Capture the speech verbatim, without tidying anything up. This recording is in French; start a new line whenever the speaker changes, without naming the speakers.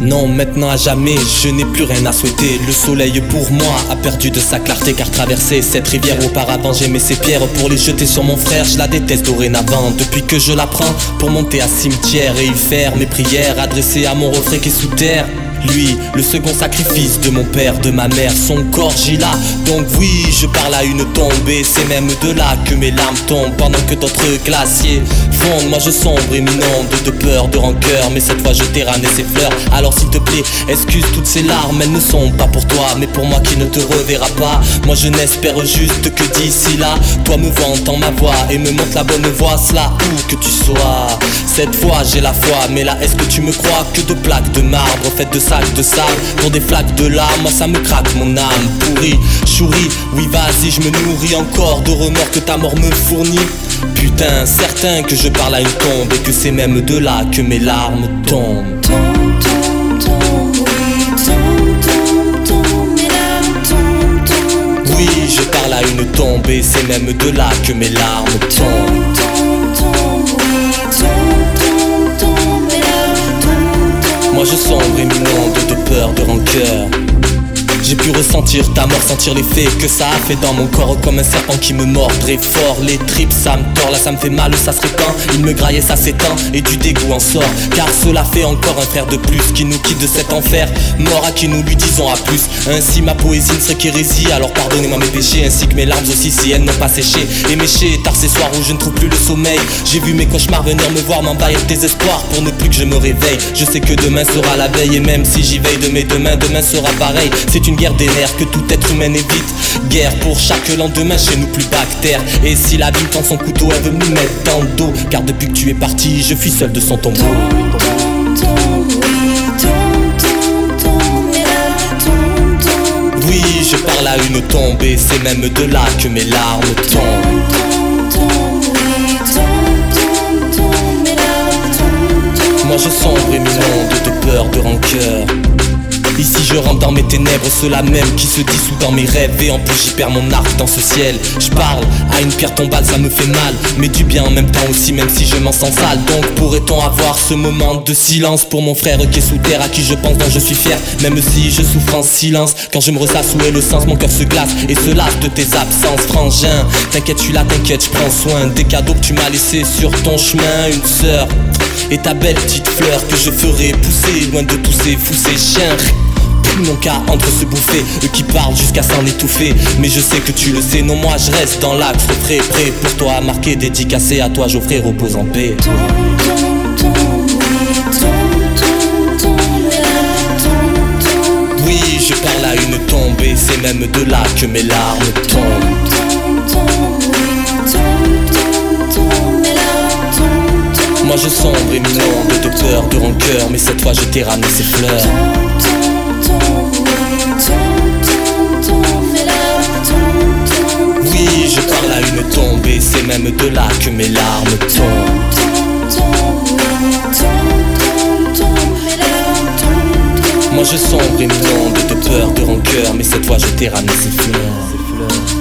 Non, maintenant à jamais, je n'ai plus rien à souhaiter. Le soleil pour moi a perdu de sa clarté, car traverser cette rivière auparavant j'aimais ces pierres pour les jeter sur mon frère. Je la déteste dorénavant depuis que je la prends pour monter à cimetière et y faire mes prières adressées à mon refrain qui est sous terre. Lui, le second sacrifice de mon père, de ma mère, son corps j'y l'a. Donc oui, je parle à une tombe et c'est même de là que mes larmes tombent pendant que d'autres glaciers fondent. Moi je sombre et m'inonde de peur, de rancœur, mais cette fois je t'ai ramené ces fleurs. Alors s'il te plaît, excuse toutes ces larmes, elles ne sont pas pour toi, mais pour moi qui ne te reverra pas. Moi je n'espère juste que d'ici là, toi me vois, entends ma voix et me montre la bonne voie, cela où que tu sois. Cette fois j'ai la foi, mais là est-ce que tu me crois que de plaques de marbre faites de sacs de sable pour des flaques de larmes? Moi ça me craque mon âme pourrie, chourie. Oui vas-y, je me nourris encore de remords que ta mort me fournit. Putain, certain que je parle à une tombe et que c'est même de là que mes larmes tombent.
Tombe, tombe, tombe, oui, tombe, tombe, tombe, mes larmes tombent, tombent.
Oui, je parle à une tombe et c'est même de là que mes larmes tombent.
Tombe, tombe, oui, tombe, tombe, tombe, mes larmes tombent, tombent.
Moi je sombre et m'inonde de peur, de rancœur. J'ai pu ressentir ta mort, sentir l'effet que ça a fait dans mon corps, comme un serpent qui me mordrait fort. Les tripes ça me tord, là ça me fait mal, ça se répand. Il me graillait, ça s'étend et du dégoût en sort, car cela fait encore un frère de plus qui nous quitte de cet enfer. Mort à qui nous lui disons à plus. Ainsi ma poésie ne serait qu'hérésie, alors pardonnez-moi mes péchés ainsi que mes larmes aussi si elles n'ont pas séché. Et méché, tard ces soirs où je ne trouve plus le sommeil, j'ai vu mes cauchemars venir me voir, m'envahir tes espoirs pour ne plus que je me réveille. Je sais que demain sera la veille et même si j'y veille de mes demain, demain sera pareil. C'est une guerre des nerfs que tout être humain évite. Guerre pour chaque lendemain, chez nous plus bactère. Et si la vie tend son couteau, elle veut me mettre dans le dos, car depuis que tu es parti, je fuis seul de son tombeau.
Tombe, tombe, tombe, oui, tombe, tombe, tombe, mes larmes tombent, tombent.
Oui, je parle à une tombe et c'est même de là que mes larmes tombent.
Tombe, tombe, oui, tombe, tombe, tombe, mes larmes tombent, tombent.
Moi je sombre et m'inonde de peur, de rancœur. Ici je rentre dans mes ténèbres, ceux-là même qui se dissout dans mes rêves. Et en plus j'y perds mon arc dans ce ciel. Je parle à une pierre tombale, ça me fait mal, mais du bien en même temps aussi, même si je m'en sens sale. Donc pourrait-on avoir ce moment de silence pour mon frère qui est sous terre, à qui je pense, dont je suis fier, même si je souffre en silence. Quand je me ressasse, où est le sens, mon cœur se glace et se lasse de tes absences. Frangin, t'inquiète, je suis là, t'inquiète, je prends soin des cadeaux que tu m'as laissés sur ton chemin. Une sœur et ta belle petite fleur que je ferai pousser, loin de tous ces fous, ces chiens. Mon cas entre se bouffer, eux qui parlent jusqu'à s'en étouffer. Mais je sais que tu le sais, non moi je reste dans l'axe frais, prêt pour toi, marqué, dédicacé à toi, Geoffrey, repose en paix.
Tombe, tombe, tombe, oui, tombe, tombe, tombe, mes larmes tombent, tombent.
Oui, je parle à une tombe et c'est même de là que mes larmes tombent.
Tombe, tombe, oui, tombe, tombe, tombe, mes larmes tombent, tombent.
Moi je sombre et m'inonde de peur, de rancœur, mais cette fois je t'ai ramené ces fleurs.
Tombe, tombe, tombe, oui, tombe, tombe, tombe, mes larmes tombent, tombent.
Oui, je parle à une tombe et c'est même de là que mes larmes tombent.
Tombe, tombe, oui, tombe, tombe, tombe, mes larmes tombent, tombent.
Moi je sombre et m'inonde de peur, de rancœur, mais cette fois je t'ai ramené ces fleurs.